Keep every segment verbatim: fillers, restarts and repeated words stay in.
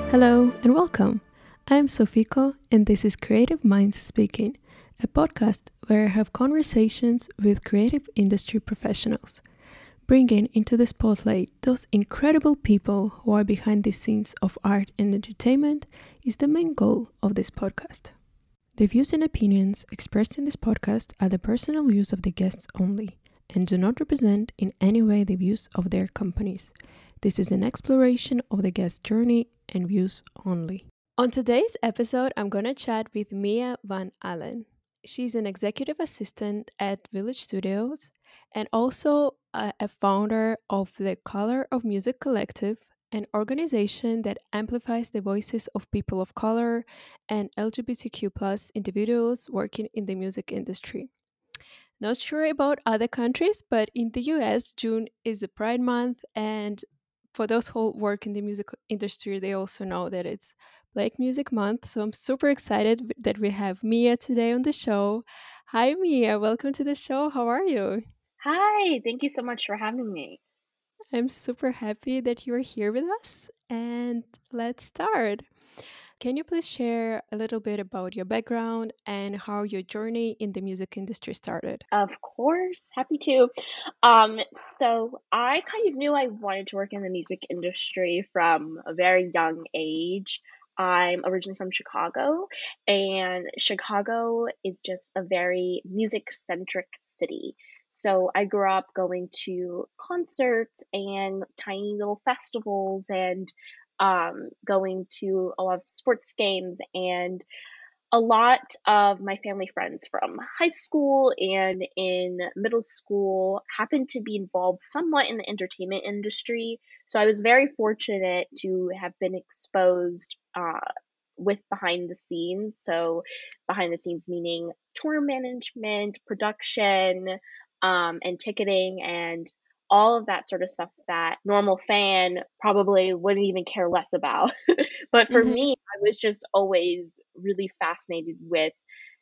Hello and welcome. I'm Sofiko and this is Creative Minds Speaking, a podcast where I have conversations with creative industry professionals, bringing into the spotlight those incredible people who are behind the scenes of art and entertainment is the main goal of this podcast. The views and opinions expressed in this podcast are the personal views of the guests only and do not represent in any way the views of their companies. This is an exploration of the guest journey and views only. On today's episode, I'm going to chat with Mia Van Allen. She's an executive assistant at Village Studios and also a, a founder of the Color of Music Collective, an organization that amplifies the voices of people of color and L G B T Q plus individuals working in the music industry. Not sure about other countries, but in the U S, June is a Pride Month, and for those who work in the music industry, they also know that it's Black Music Month. So I'm super excited that we have Mia today on the show. Hi, Mia. Welcome to the show. How are you? Hi, thank you so much for having me. I'm super happy that you're here with us. And let's start. Can you please share a little bit about your background and how your journey in the music industry started? Of course, happy to. Um, so I kind of knew I wanted to work in the music industry from a very young age. I'm originally from Chicago, and Chicago is just a very music-centric city. So I grew up going to concerts and tiny little festivals and um, going to a lot of sports games, and a lot of my family friends from high school and in middle school happened to be involved somewhat in the entertainment industry. So I was very fortunate to have been exposed uh, with behind the scenes. So, behind the scenes meaning tour management, production, um, and ticketing, and all of that sort of stuff that normal fan probably wouldn't even care less about. But for Mm-hmm. me, I was just always really fascinated with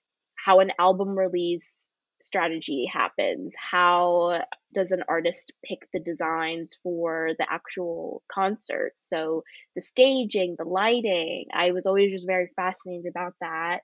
how an album release strategy happens. How does an artist pick the designs for the actual concert? So the staging, the lighting, I was always just very fascinated about that.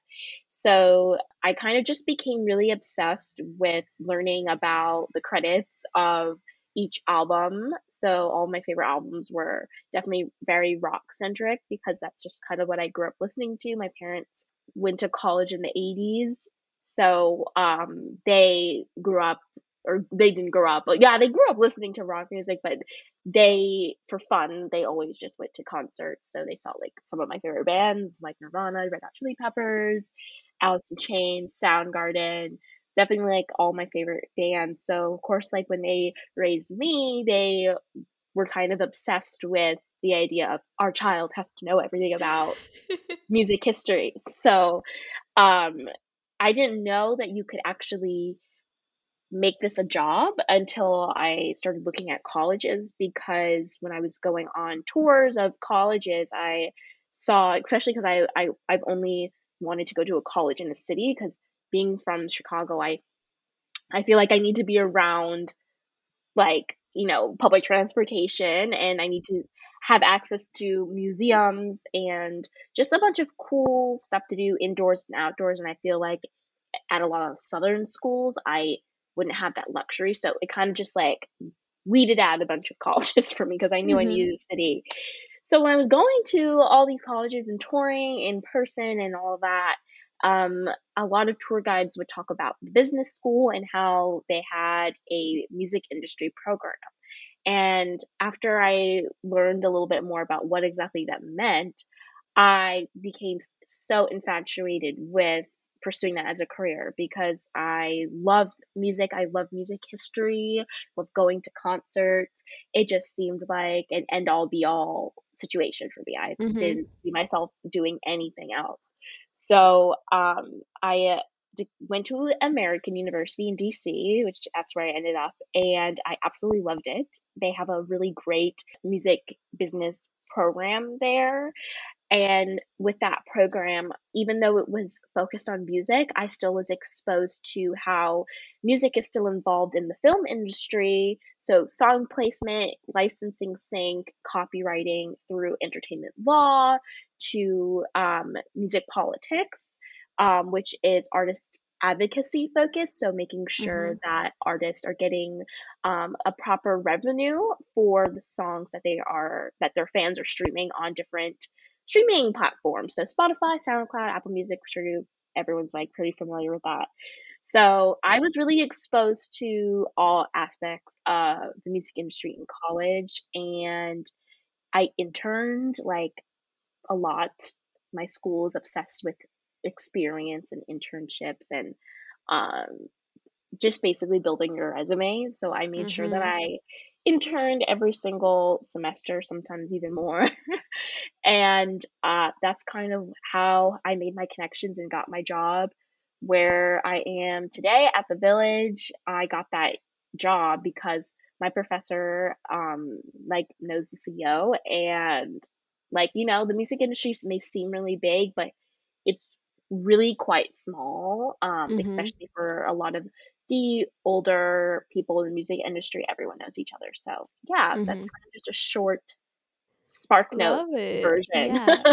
So I kind of just became really obsessed with learning about the credits of each album. So all my favorite albums were definitely very rock centric because that's just kind of what I grew up listening to. My parents went to college in the eighties. So um, they grew up, or they didn't grow up, but yeah, they grew up listening to rock music, but they, for fun, they always just went to concerts. So they saw like some of my favorite bands like Nirvana, Red Hot Chili Peppers, Alice in Chains, Soundgarden, definitely like all my favorite bands. So, of course, like when they raised me, they were kind of obsessed with the idea of our child has to know everything about music history. So, um, I didn't know that you could actually make this a job until I started looking at colleges, because when I was going on tours of colleges, I saw, especially because I, I I've only wanted to go to a college in a city, because being from Chicago, I I feel like I need to be around, like, you know, public transportation, and I need to have access to museums and just a bunch of cool stuff to do indoors and outdoors. And I feel like at a lot of southern schools, I wouldn't have that luxury. So it kind of just like weeded out a bunch of colleges for me because I knew I Mm-hmm. needed a city. So when I was going to all these colleges and touring in person and all that, um, a lot of tour guides would talk about the business school and how they had a music industry program. And after I learned a little bit more about what exactly that meant, I became s- so infatuated with pursuing that as a career, because I love music. I love music history, love going to concerts. It just seemed like an end all be all situation for me. I Mm-hmm. didn't see myself doing anything else. So um, I uh, d- went to American University in D C, which that's where I ended up, and I absolutely loved it. They have a really great music business program there, And with that program, even though it was focused on music, I still was exposed to how music is still involved in the film industry. So, song placement, licensing sync, copywriting through entertainment law to um, music politics, um, which is artist advocacy focused. So, making sure Mm-hmm. that artists are getting um, a proper revenue for the songs that they are, that their fans are streaming on different streaming platforms. So Spotify, SoundCloud, Apple Music, I'm sure you, everyone's like pretty familiar with that. So I was really exposed to all aspects of the music industry in college, and I interned like a lot. My school is obsessed with experience and internships and um, just basically building your resume. So I made sure that Mm-hmm. I interned every single semester, sometimes even more. And uh, that's kind of how I made my connections and got my job where I am today at the Village. I got that job because my professor um like knows the C E O, and like you know the music industry may seem really big, but it's really quite small, um Mm-hmm. especially for a lot of the older people in the music industry. Everyone knows each other. So yeah, that's Mm-hmm. kind of just a short Spark Love Notes it. version. Yeah.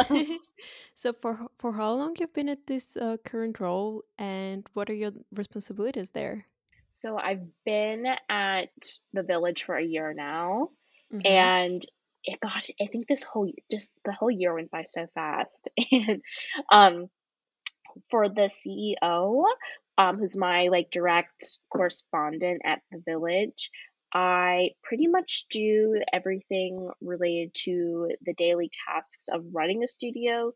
So for h- for how long you've been at this uh, current role, and what are your responsibilities there? So I've been at the Village for a year now, Mm-hmm. and it, gosh, I think this whole y- just the whole year went by so fast. And um, for the C E O, um, who's my like direct correspondent at the Village, I pretty much do everything related to the daily tasks of running a studio.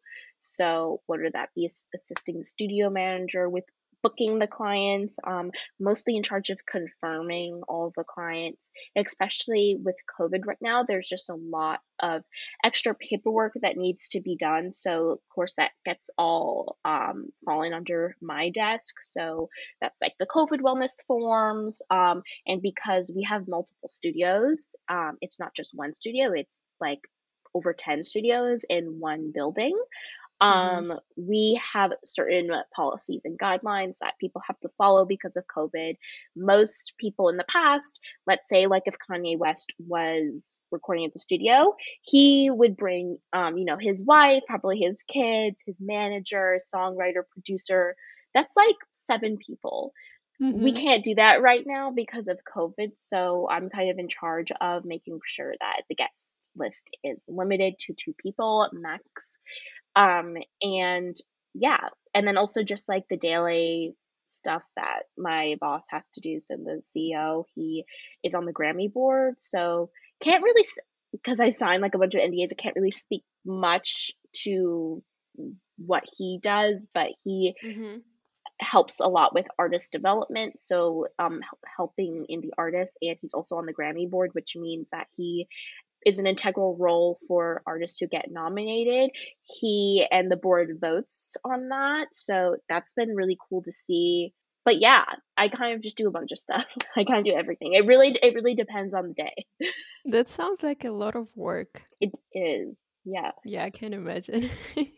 So, whether that be ass- assisting the studio manager with booking the clients, um, mostly in charge of confirming all of the clients, especially with COVID right now, there's just a lot of extra paperwork that needs to be done. So, of course, that gets all um, falling under my desk. So, that's like the COVID wellness forms. Um, and because we have multiple studios, um, it's not just one studio, it's like over ten studios in one building. Mm-hmm. Um, we have certain policies and guidelines that people have to follow because of COVID. Most people in the past, let's say, like if Kanye West was recording at the studio, he would bring, um, you know, his wife, probably his kids, his manager, songwriter, producer. That's like seven people. We Mm-hmm. can't do that right now because of COVID. So I'm kind of in charge of making sure that the guest list is limited to two people max. Um, and yeah, and then also just like the daily stuff that my boss has to do. So the C E O, he is on the Grammy board, so can't really because I signed like a bunch of N D As. I can't really speak much to what he does, but he Mm-hmm. helps a lot with artist development. So um, helping indie artists, and he's also on the Grammy board, which means that he is an integral role for artists who get nominated. He and the board votes on that. So that's been really cool to see. But yeah, I kind of just do a bunch of stuff. I kind of do everything. It really it really depends on the day. That sounds like a lot of work. It is. Yeah. Yeah, I can imagine.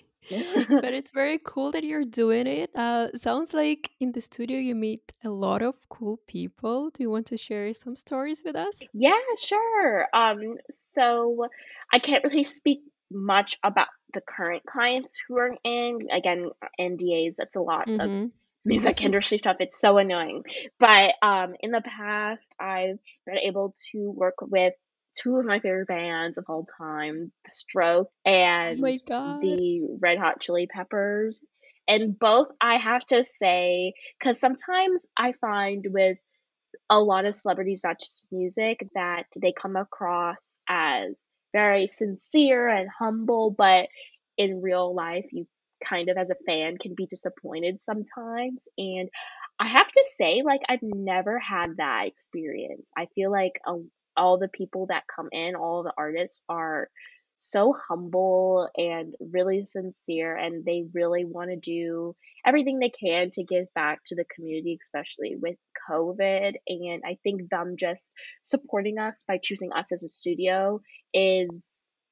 But it's very cool that you're doing it. Uh, sounds like in the studio you meet a lot of cool people. Do you want to share some stories with us? Yeah, sure. Um so I can't really speak much about the current clients who are in, again, N D As. That's a lot of Mm-hmm. music industry stuff. It's so annoying. But um, in the past, I've been able to work with two of my favorite bands of all time, The Stroke Oh and my God. the Red Hot Chili Peppers. And both, I have to say, because sometimes I find with a lot of celebrities, not just music, that they come across as very sincere and humble, but in real life, you kind of, as a fan, can be disappointed sometimes. And I have to say, like, I've never had that experience. I feel like a, all the people that come in, all the artists are so humble and really sincere, and they really want to do everything they can to give back to the community, especially with COVID. And I think them just supporting us by choosing us as a studio is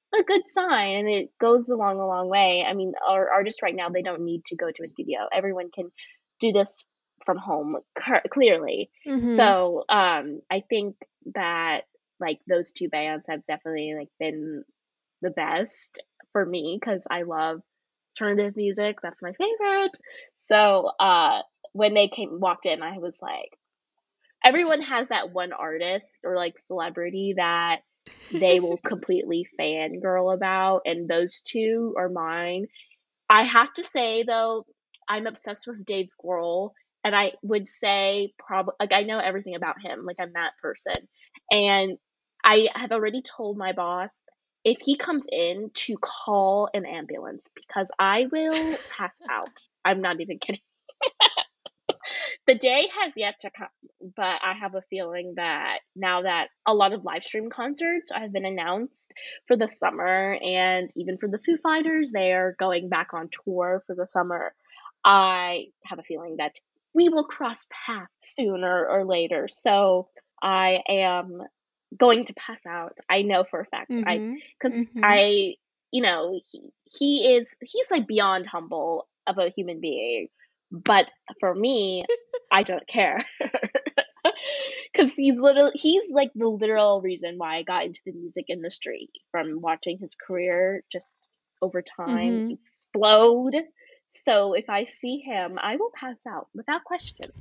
a good sign, and it goes along a long way. I mean, our artists right now, they don't need to go to a studio. Everyone can do this from home, cur- clearly. Mm-hmm. So, um, I think that like those two bands have definitely like been the best for me because I love alternative music. That's my favorite. So, uh, when they came walked in, I was like, everyone has that one artist or like celebrity that they will completely fangirl about, and those two are mine. I have to say though, I'm obsessed with Dave Grohl, and I would say probably like I know everything about him, like I'm that person. And I have already told my boss if he comes in to call an ambulance because I will pass out. I'm not even kidding. The day has yet to come, but I have a feeling that now that a lot of live stream concerts have been announced for the summer, and even for the Foo Fighters, they're going back on tour for the summer. I have a feeling that we will cross paths sooner or later. So I am going to pass out. I know for a fact. I Mm-hmm. because Mm-hmm. I, you know, he, he is he's like beyond humble of a human being, but for me, I don't care. Because he's literally he's like the literal reason why I got into the music industry from watching his career just over time Mm-hmm. explode. So if I see him, I will pass out without question.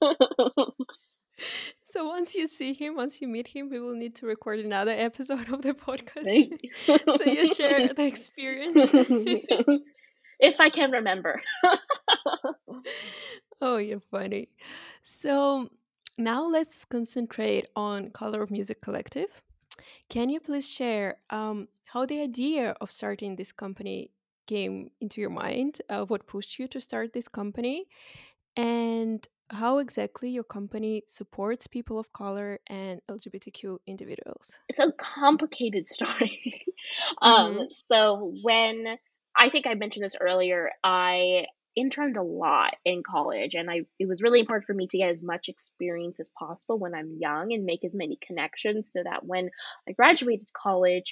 So once you see him, once you meet him, we will need to record another episode of the podcast Thank you. so you share the experience. If I can remember. Oh, you're funny. So now let's concentrate on Color of Music Collective. Can you please share um, how the idea of starting this company came into your mind? Uh, what pushed you to start this company? And how exactly your company supports people of color and L G B T Q individuals? It's a complicated story. um, Mm-hmm. so when I think I mentioned this earlier, I interned a lot in college, and I it was really important for me to get as much experience as possible when I'm young and make as many connections so that when I graduated college,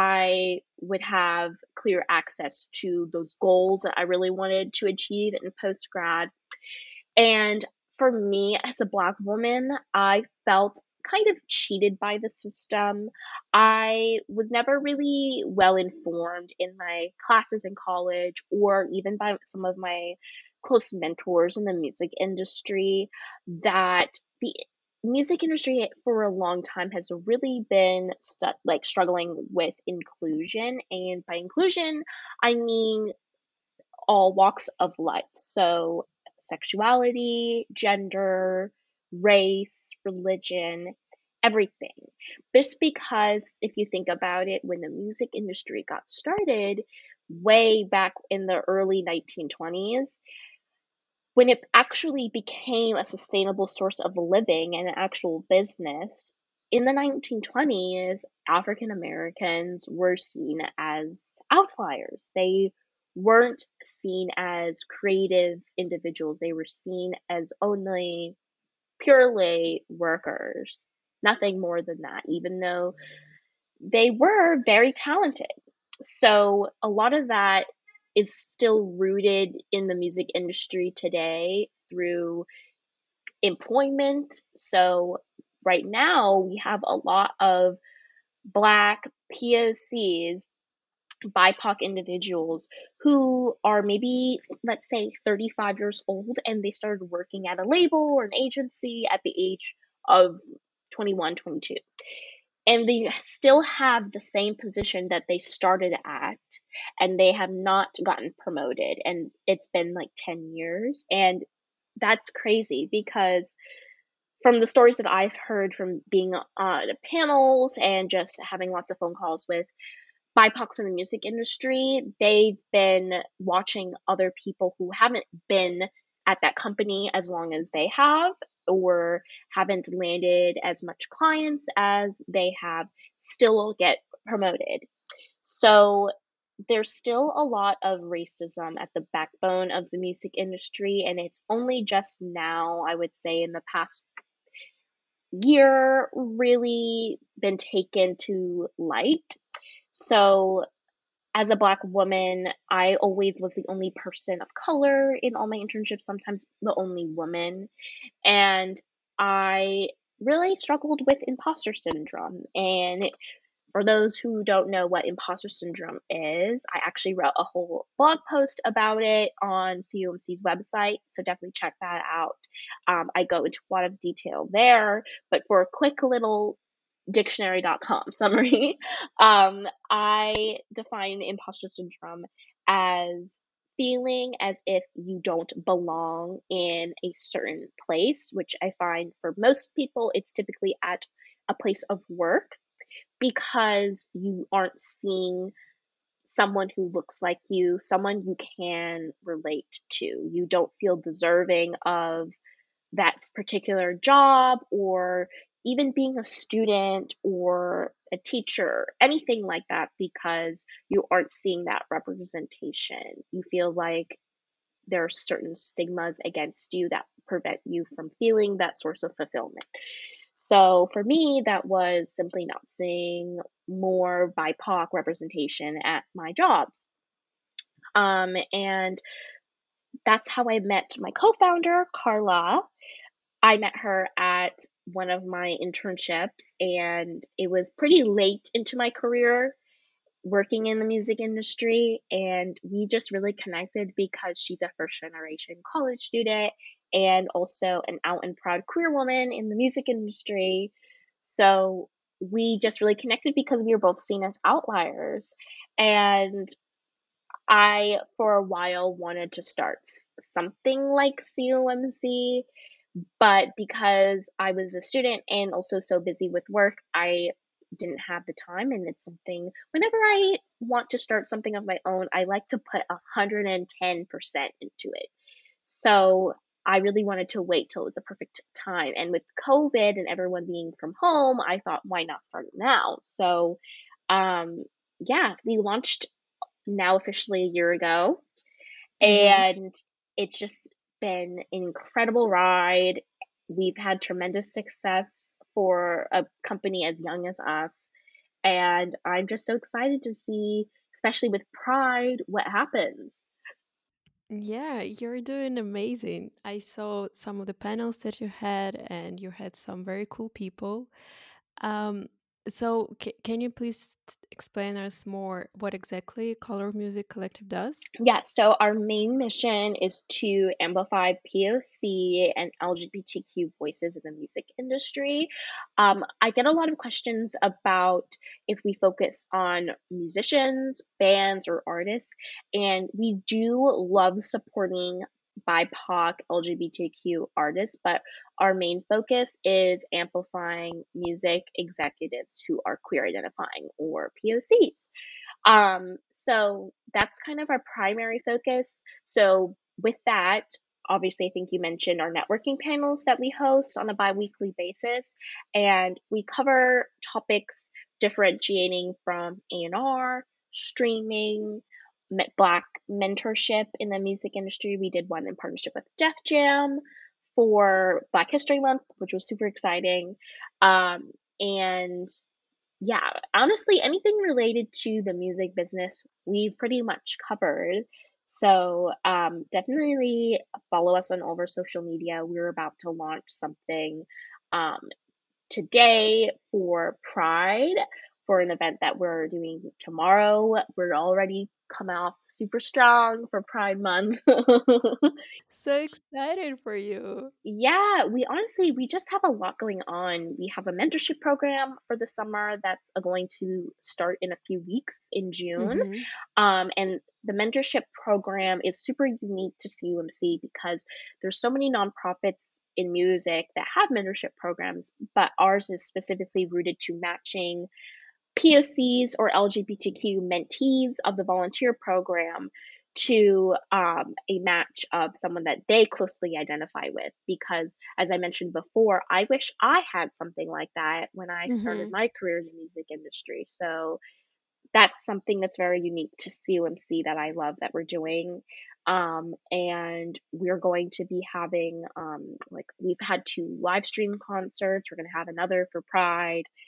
I would have clear access to those goals that I really wanted to achieve in post grad. And for me, as a Black woman, I felt kind of cheated by the system. I was never really well informed in my classes in college or even by some of my close mentors in the music industry that the music industry for a long time has really been stu- like struggling with inclusion, and by inclusion I mean all walks of life. So, sexuality, gender, race, religion, everything. Just because, if you think about it, when the music industry got started, way back in the early nineteen twenties, when it actually became a sustainable source of living and an actual business, in the nineteen twenties, African Americans were seen as outliers. They weren't seen as creative individuals, they were seen as only purely workers, nothing more than that, even though they were very talented. So a lot of that is still rooted in the music industry today through employment. So right now we have a lot of Black P O Cs, B I P O C individuals who are maybe, let's say, thirty-five years old, and they started working at a label or an agency at the age of twenty-one, twenty-two, and they still have the same position that they started at, and they have not gotten promoted, and it's been like ten years. And that's crazy because from the stories that I've heard from being on panels and just having lots of phone calls with B I P O Cs in the music industry, they've been watching other people who haven't been at that company as long as they have, or haven't landed as much clients as they have, still get promoted. So there's still a lot of racism at the backbone of the music industry, and it's only just now, I would say, in the past year, really been taken to light. So as a Black woman, I always was the only person of color in all my internships, sometimes the only woman. And I really struggled with imposter syndrome. And for those who don't know what imposter syndrome is, I actually wrote a whole blog post about it on C U M C's website, so definitely check that out. Um, I go into a lot of detail there, but for a quick little dictionary dot com summary, um, I define imposter syndrome as feeling as if you don't belong in a certain place, which I find for most people, it's typically at a place of work because you aren't seeing someone who looks like you, someone you can relate to. You don't feel deserving of that particular job or even being a student or a teacher, anything like that, because you aren't seeing that representation. You feel like there are certain stigmas against you that prevent you from feeling that source of fulfillment. So for me, that was simply not seeing more B I P O C representation at my jobs. Um, and that's how I met my co founder, Carla. I met her at one of my internships, and it was pretty late into my career working in the music industry. And we just really connected because she's a first generation college student and also an out and proud queer woman in the music industry. So we just really connected because we were both seen as outliers. And I, for a while, wanted to start something like C U M C, but because I was a student and also so busy with work, I didn't have the time. And it's something, whenever I want to start something of my own, I like to put one hundred ten percent into it. So I really wanted to wait till it was the perfect time. And with COVID and everyone being from home, I thought, why not start it now? So, um, yeah, we launched now officially a year ago, Mm-hmm. and it's just been an incredible ride. We've had tremendous success for a company as young as us. And I'm just so excited to see, especially with Pride, what happens. Yeah, you're doing amazing. I saw some of the panels that you had, and you had some very cool people. Um, so, c- can you please t- explain us more what exactly Color Music Collective does? Yeah, so our main mission is to amplify P O C and L G B T Q voices in the music industry. Um, I get a lot of questions about if we focus on musicians, bands, or artists, and we do love supporting B I P O C, L G B T Q artists, but our main focus is amplifying music executives who are queer identifying or P O Cs. Um, so that's kind of our primary focus. So with that, obviously, I think you mentioned our networking panels that we host on a biweekly basis, and we cover topics differentiating from A and R, streaming, me- Black mentorship in the music industry. We did one in partnership with Def Jam for Black History Month, which was super exciting. Um, and yeah, honestly, anything related to the music business, we've pretty much covered. So, um, definitely follow us on all of our social media. We're about to launch something um, today for Pride for an event that we're doing tomorrow. We're already coming off super strong for Pride Month. So excited for you. Yeah, we honestly we just have a lot going on. We have a mentorship program for the summer that's uh, going to start in a few weeks in June. Mm-hmm. Um, and the mentorship program is super unique to C U M C because there's so many nonprofits in music that have mentorship programs, but ours is specifically rooted to matching P O Cs or L G B T Q mentees of the volunteer program to um, a match of someone that they closely identify with. Because, as I mentioned before, I wish I had something like that when I started Mm-hmm. my career in the music industry. So, that's something that's very unique to C U M C that I love that we're doing. Um, and we're going to be having, um, like, we've had two live stream concerts. We're going to have another for Pride,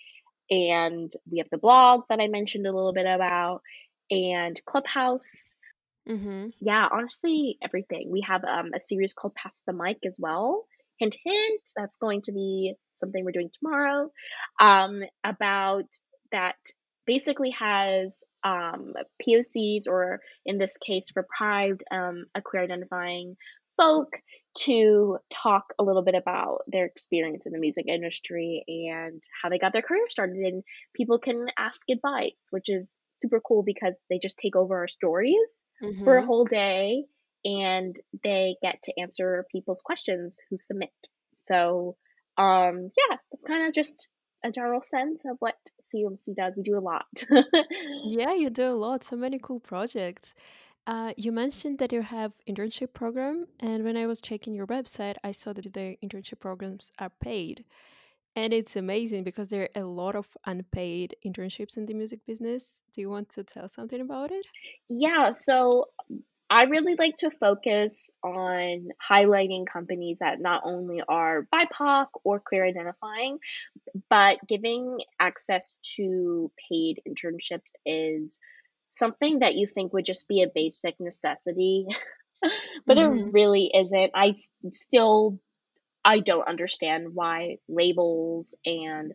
and we have the blog that I mentioned a little bit about, and Clubhouse. Mm-hmm. Yeah, honestly, everything. We have um, a series called Pass the Mic as well. Hint, hint, that's going to be something we're doing tomorrow, um, about that basically has um, P O Cs, or in this case for Pride, um, a queer identifying folk, to talk a little bit about their experience in the music industry and how they got their career started. And people can ask advice, which is super cool because they just take over our stories for a Mm-hmm. whole day, and they get to answer people's questions who submit. So, um, yeah, that's kind of just a general sense of what C M C does. We do a lot. Yeah, you do a lot, so many cool projects. Uh, you mentioned that you have internship program, and when I was checking your website, I saw that the internship programs are paid. And it's amazing because there are a lot of unpaid internships in the music business. Do you want to tell something about it? Yeah, so I really like to focus on highlighting companies that not only are B I P O C or queer identifying, but giving access to paid internships is something that you think would just be a basic necessity, but it Mm-hmm. really isn't. I s- still I don't understand why labels and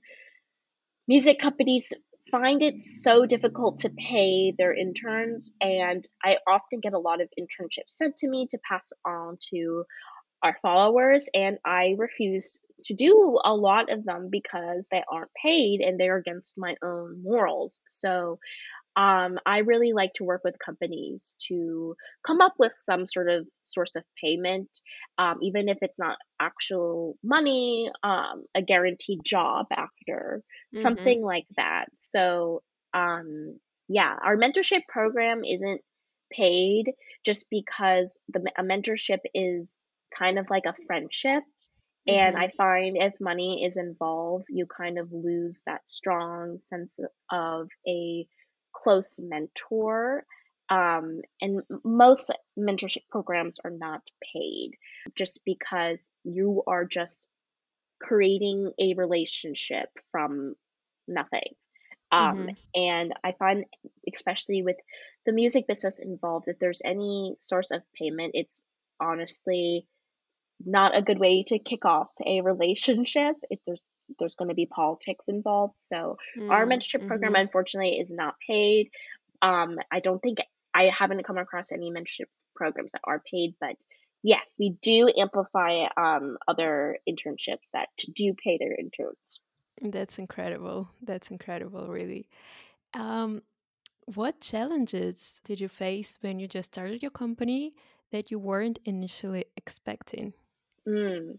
music companies find it so difficult to pay their interns, and I often get a lot of internships sent to me to pass on to our followers, and I refuse to do a lot of them because they aren't paid and they're against my own morals. So um, I really like to work with companies to come up with some sort of source of payment, um, even if it's not actual money, um, a guaranteed job after, Mm-hmm. something like that. So, um, yeah, our mentorship program isn't paid just because the a mentorship is kind of like a friendship. And Mm-hmm. I find if money is involved, you kind of lose that strong sense of a close mentor. Um, and most mentorship programs are not paid just because you are just creating a relationship from nothing. Um, Mm-hmm. and I find, especially with the music business involved, if there's any source of payment, it's honestly not a good way to kick off a relationship if there's there's going to be politics involved. So our mentorship program Mm-hmm. unfortunately is not paid. Um, I don't think I haven't come across any mentorship programs that are paid, but yes, we do amplify um, other internships that do pay their interns. That's incredible. That's incredible, really. Um, what challenges did you face when you just started your company that you weren't initially expecting? Mm.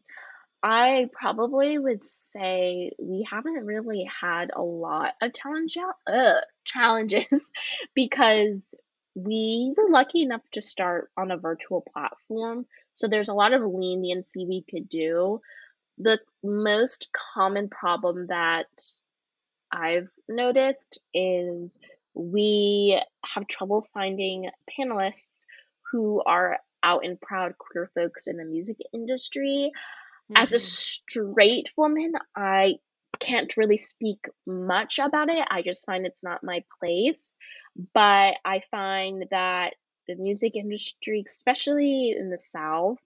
I probably would say we haven't really had a lot of challenge uh, challenges because we were lucky enough to start on a virtual platform. So there's a lot of leniency we could do. The most common problem that I've noticed is we have trouble finding panelists who are out and proud queer folks in the music industry. As a Mm-hmm. straight woman, I can't really speak much about it. I just find it's not my place. But I find that the music industry, especially in the South,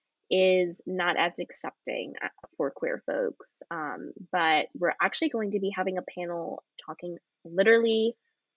is not as accepting uh, for queer folks. Um, but we're actually going to be having a panel talking literally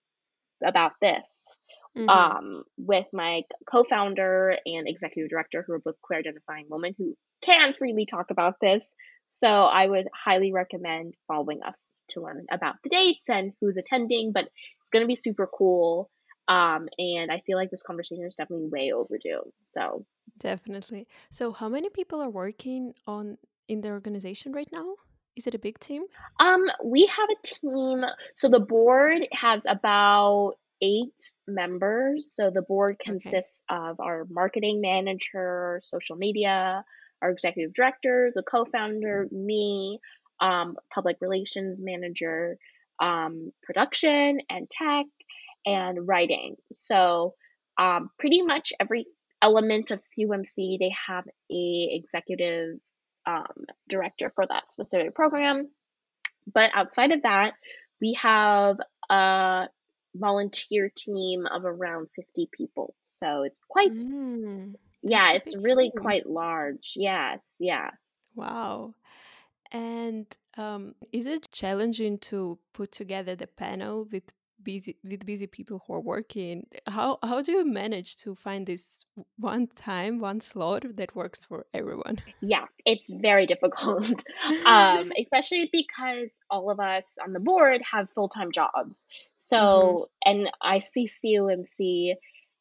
about this, Mm-hmm. um, with my co-founder and executive director, who are both queer identifying women who can freely talk about this. So I would highly recommend following us to learn about the dates and who's attending. But it's going to be super cool. Um, and I feel like this conversation is definitely way overdue. So Definitely. So, how many people are working on in the organization right now? Is it a big team? Um, we have a team. So the board has about eight members. So the board Okay. consists of our marketing manager, social media, our executive director, the co-founder, me, um, public relations manager, um, production and tech, and writing. So um, pretty much every element of C U M C, they have a executive um, director for that specific program. But outside of that, We have a volunteer team of around fifty people. So it's quite, Mm, yeah, that's a it's big really team. quite large. Yes, yeah. Wow. And um, is it challenging to put together the panel with busy with busy people who are working? How how do you manage to find this one time, one slot that works for everyone? Yeah, it's very difficult. Um, especially because all of us on the board have full-time jobs. Mm-hmm. So, and I see C O M C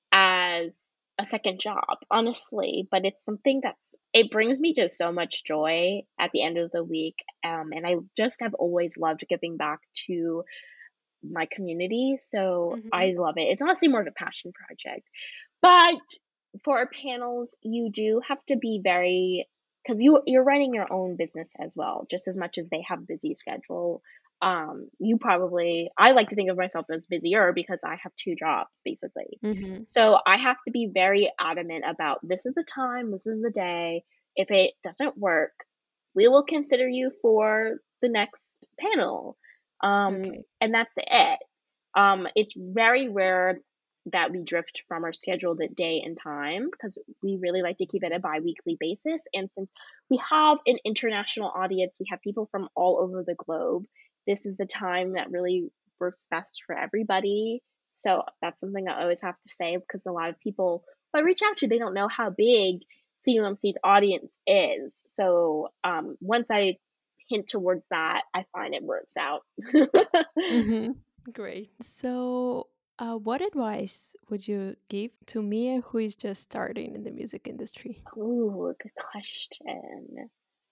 as a second job, honestly, but it's something that's it brings me just so much joy at the end of the week. Um, and I just have always loved giving back to my community, so Mm-hmm. I love it. It's honestly more of a passion project. But for our panels, you do have to be very, because you you're running your own business as well, just as much as they have a busy schedule. Um, you probably I like to think of myself as busier because I have two jobs basically. Mm-hmm. So I have to be very adamant about this is the time, this is the day. If it doesn't work, we will consider you for the next panel. Um, Okay. and that's it. Um, it's very rare that we drift from our scheduled day and time because we really like to keep it a bi-weekly basis. And since we have an international audience, we have people from all over the globe, this is the time that really works best for everybody. So that's something I always have to say because a lot of people who I reach out to, they don't know how big C U M C's audience is. So um, once I hint towards that, I find it works out. Mm-hmm. Great. So, uh, what advice would you give to Mia who is just starting in the music industry? Ooh, good question.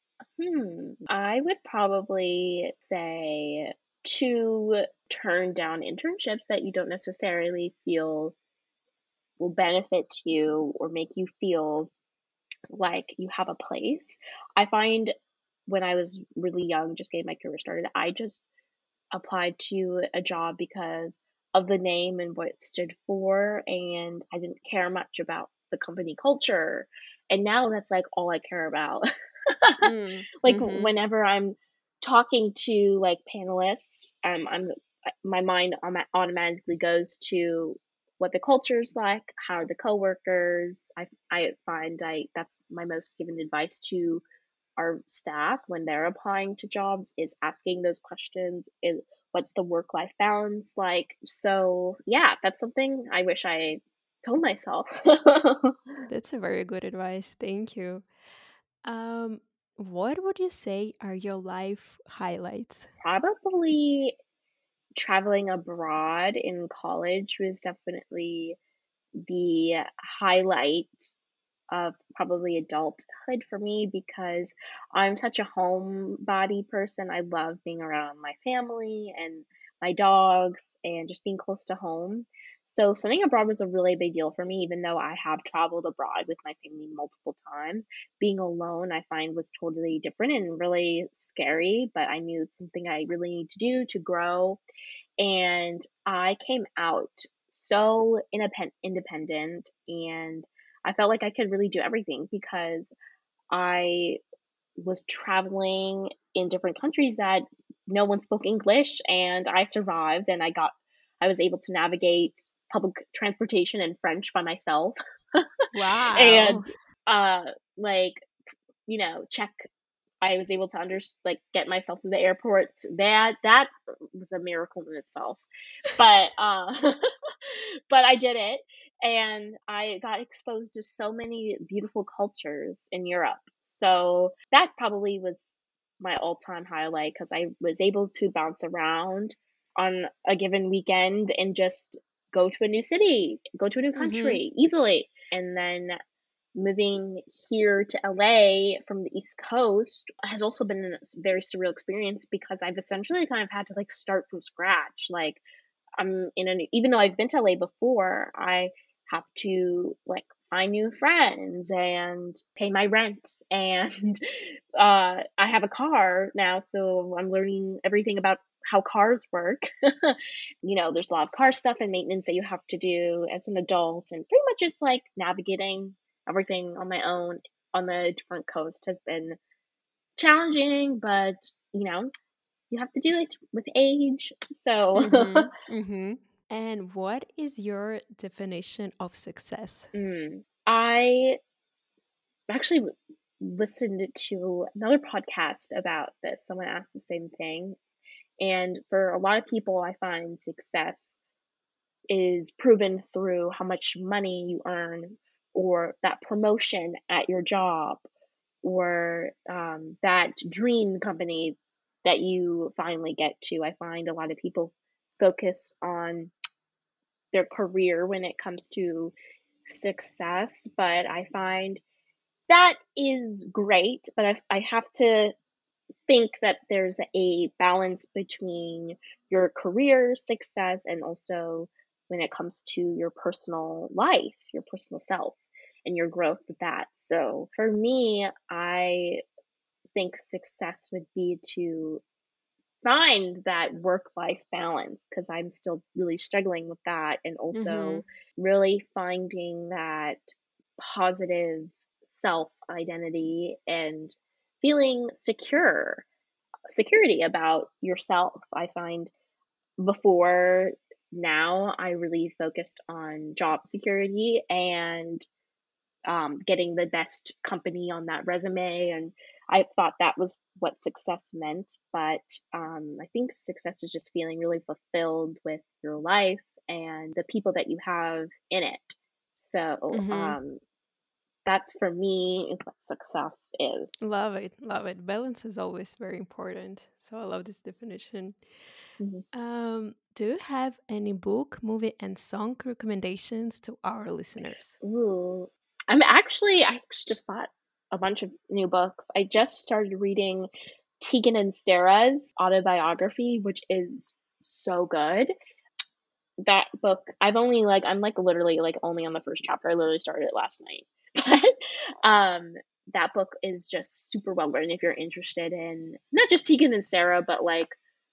Hmm. I would probably say to turn down internships that you don't necessarily feel will benefit you or make you feel like you have a place. I find when I was really young, just getting my career started, I just applied to a job because of the name and what it stood for, and I didn't care much about the company culture. And now that's like all I care about. Mm, Like mm-hmm. whenever I'm talking to like panelists, um, I'm my mind automa- automatically goes to what the culture's like, how are the coworkers. I I find I that's my most given advice to our staff when they're applying to jobs is asking those questions. Is what's the work life balance like? So yeah, that's something I wish I told myself. That's a very good advice. Thank you. Um, what would you say are your life highlights? Probably traveling abroad in college was definitely the highlight of probably adulthood for me because I'm such a homebody person. I love being around my family and my dogs and just being close to home. So studying abroad was a really big deal for me, even though I have traveled abroad with my family multiple times. Being alone, I find, was totally different and really scary, but I knew it's something I really need to do to grow. And I came out so independent, independent, and I felt like I could really do everything because I was traveling in different countries that no one spoke English, and I survived, and I got, I was able to navigate public transportation in French by myself, Wow. and uh, like you know, check I was able to under like get myself to the airport. That that was a miracle in itself. But uh but I did it and I got exposed to so many beautiful cultures in Europe. So that probably was my all-time highlight because I was able to bounce around on a given weekend and just go to a new city, go to a new Mm-hmm. country easily. And then moving here to L A from the East Coast has also been a very surreal experience because I've essentially kind of had to like start from scratch. Like I'm in a even though I've been to L A before, I have to like find new friends and pay my rent and uh I have a car now, so I'm learning everything about how cars work. You know, there's a lot of car stuff and maintenance that you have to do as an adult and pretty much just like navigating everything on my own on the different coast has been challenging, but you know, you have to do it with age. So Mm-hmm. Mm-hmm. And what is your definition of success? mm, I actually listened to another podcast about this. Someone asked the same thing. And for a lot of people, I find success is proven through how much money you earn, or that promotion at your job, or um, that dream company that you finally get to. I find a lot of people focus on their career when it comes to success, but I find that is great, but I, I have to think that there's a balance between your career success and also when it comes to your personal life, your personal self, and your growth with that. So for me, I think success would be to find that work life balance because I'm still really struggling with that, and Mm-hmm. also really finding that positive self identity and feeling secure security about yourself. I find before now, I really focused on job security and um, getting the best company on that resume. And I thought that was what success meant. But um, I think success is just feeling really fulfilled with your life and the people that you have in it. So Mm-hmm. um, that's for me is what success is. Love it. Love it. Balance is always very important. So I love this definition. Mhm. Um, do you have any book, movie, and song recommendations to our listeners? Ooh. I'm actually I just bought a bunch of new books. I just started reading Tegan and Sarah's autobiography, which is so good. That book, I've only like I'm like literally like only on the first chapter. I literally started it last night. But um that book is just super well written if you're interested in not just Tegan and Sarah, but like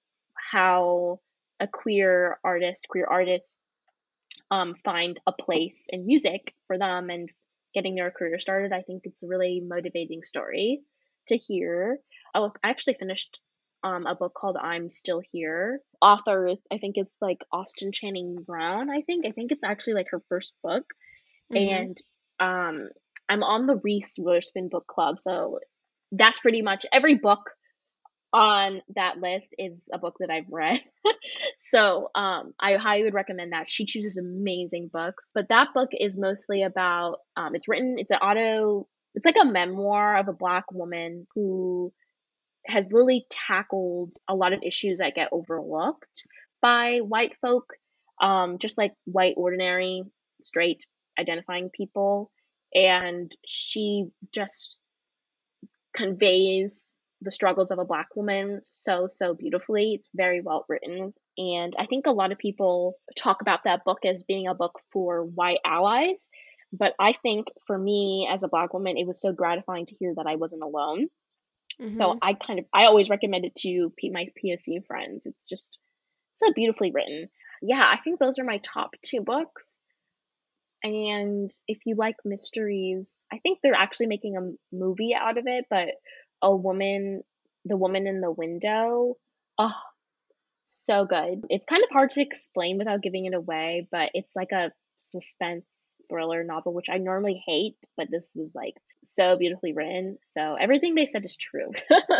how a queer artist, queer artists um, find a place in music for them and getting their career started. I think it's a really motivating story to hear. Oh, I actually finished um, a book called I'm Still Here. Author, I think it's like Austin Channing Brown. I think I think it's actually like her first book, Mm-hmm. and um, I'm on the Reese Witherspoon book club, so that's pretty much every book on that list is a book that I've read. So um, I highly would recommend that. She chooses amazing books, but that book is mostly about. Um, it's written. It's an auto. It's like a memoir of a black woman who has really tackled a lot of issues that get overlooked by white folk, um, just like white, ordinary, straight identifying people, and she just conveys the struggles of a black woman so so beautifully. It's very well written, and I think a lot of people talk about that book as being a book for white allies, but I think for me as a black woman it was so gratifying to hear that I wasn't alone. So Mm-hmm. I kind of I always recommend it to P- my P S U friends. It's just so beautifully written. Yeah, I think those are my top two books. And if you like mysteries, I think they're actually making a movie out of it, but a woman, the woman in the window, oh, so good. It's kind of hard to explain without giving it away, but it's like a suspense thriller novel, which I normally hate, but this was like so beautifully written. So everything they said is true.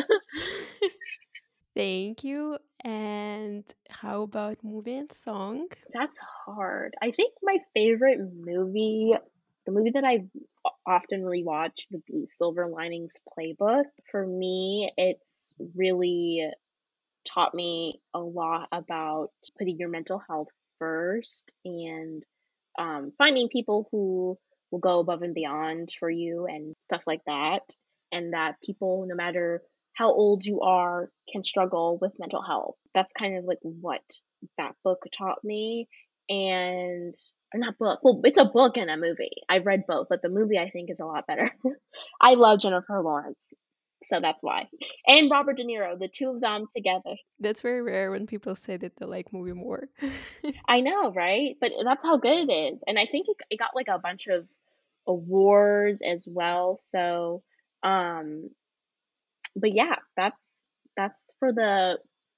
Thank you. And how about movie and song? That's hard. I think my favorite movie, the movie that I often rewatch, would be Silver Linings Playbook. For me, it's really taught me a lot about putting your mental health first and um, finding people who will go above and beyond for you and stuff like that. And that people, no matter how old you are, can struggle with mental health. That's kind of like what that book taught me. And or not book. Well, it's a book and a movie. I've read both, but the movie I think is a lot better. I love Jennifer Lawrence, so that's why. And Robert De Niro, the two of them together. That's very rare when people say that they like movie more. I know, right? But that's how good it is. And I think it, it got like a bunch of awards as well. So, um, but yeah, that's that's for the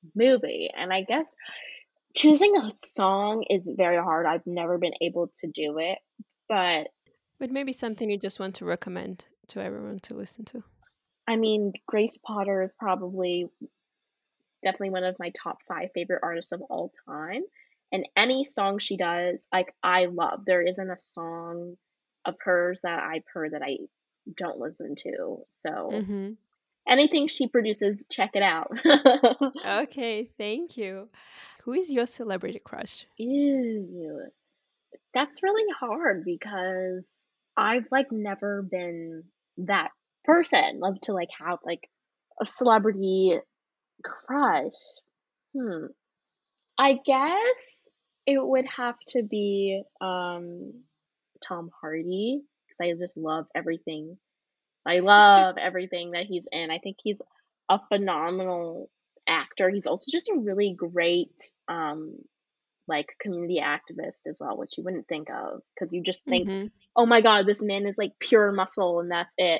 movie. And I guess choosing a song is very hard. I've never been able to do it, but But maybe something you just want to recommend to everyone to listen to. I mean, Grace Potter is probably definitely one of my top five favorite artists of all time. And any song she does, like, I love. There isn't a song of hers that I've heard that I don't listen to. So Mm-hmm. anything she produces, check it out. Okay, thank you. Who is your celebrity crush? Ew. That's really hard because I've like never been that person. Love to like have like a celebrity crush. Hmm. I guess it would have to be um Tom Hardy because I just love everything. I love everything that he's in. I think he's a phenomenal actor. He's also just a really great um like community activist as well, which you wouldn't think of because you just think, Mm-hmm. "Oh my god, this man is like pure muscle and that's it."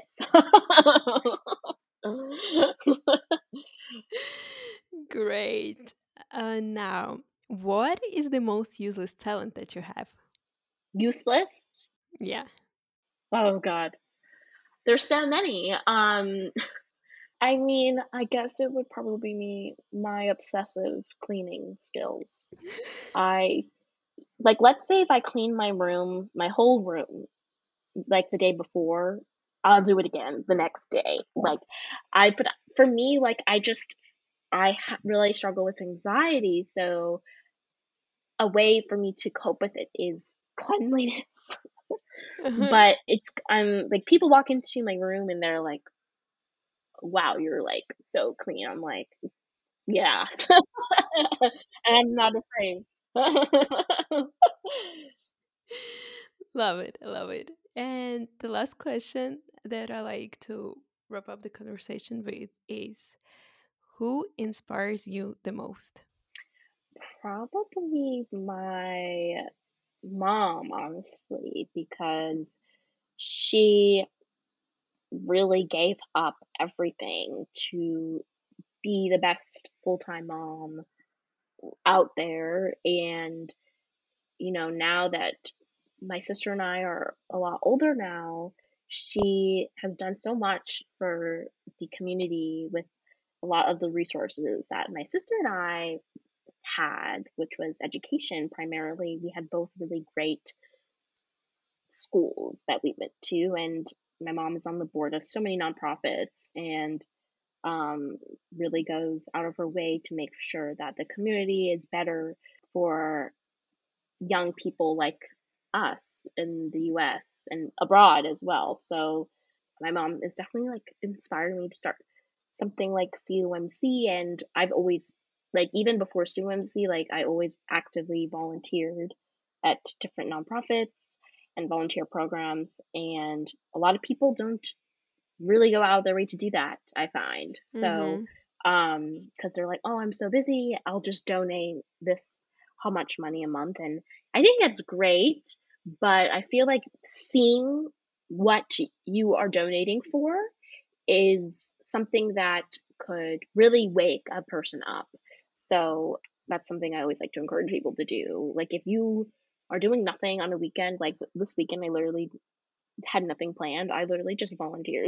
Great. Uh, now, what is the most useless talent that you have? Useless? Yeah. Oh god. There's so many. Um I mean, I guess it would probably be me my obsessive cleaning skills. I like let's say if I clean my room, my whole room, like the day before, I'll do it again the next day. Like I but for me like I just I ha- really struggle with anxiety, so a way for me to cope with it is cleanliness. Uh-huh. But it's I'm like people walk into my room and they're like, "Wow, you're like so clean." I'm like, "Yeah." And I'm not afraid. Love it. I love it. And the last question that I like to wrap up the conversation with is, who inspires you the most? Probably my mom, honestly, because she really gave up everything to be the best full-time mom out there. And, you know, now that my sister and I are a lot older now, she has done so much for the community with a lot of the resources that my sister and I had, which was education primarily. We had both really great schools that we went to, and my mom is on the board of so many nonprofits and um, really goes out of her way to make sure that the community is better for young people like us in the U S and abroad as well. So my mom is definitely like inspiring me to start something like C O M C, and I've always like even before C O M C, like I always actively volunteered at different nonprofits and volunteer programs, and a lot of people don't really go out of their way to do that, I find. So, Mm-hmm. um, because they're like, "Oh, I'm so busy, I'll just donate this how much money a month." And I think that's great, but I feel like seeing what you are donating for is something that could really wake a person up. So that's something I always like to encourage people to do. Like if you are doing nothing on a weekend, like this weekend, I literally had nothing planned. I literally just volunteered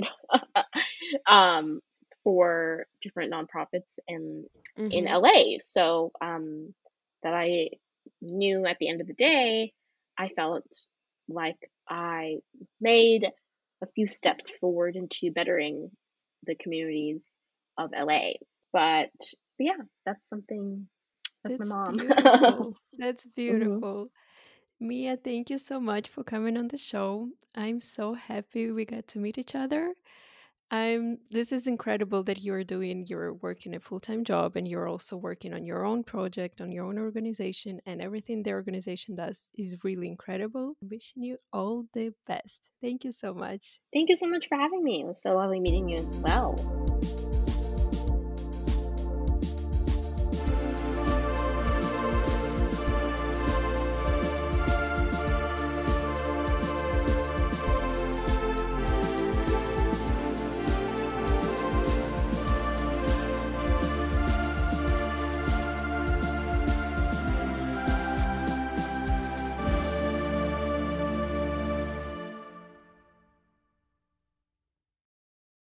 um, for different nonprofits in in Mm-hmm. L A. So um, that I knew at the end of the day, I felt like I made a few steps forward into bettering the communities of L A. But, but yeah, that's something. That's my That's mom. beautiful. That's hmm beautiful. Mia, thank you so much for coming on the show. I'm so happy we got to meet each other. I'm this is incredible that you're doing you're working a full-time job and you're also working on your own project, on your own organization, and everything the organization does is really incredible. Wishing you all the best. Thank you so much. Thank you so much for having me. It was so lovely meeting you as well.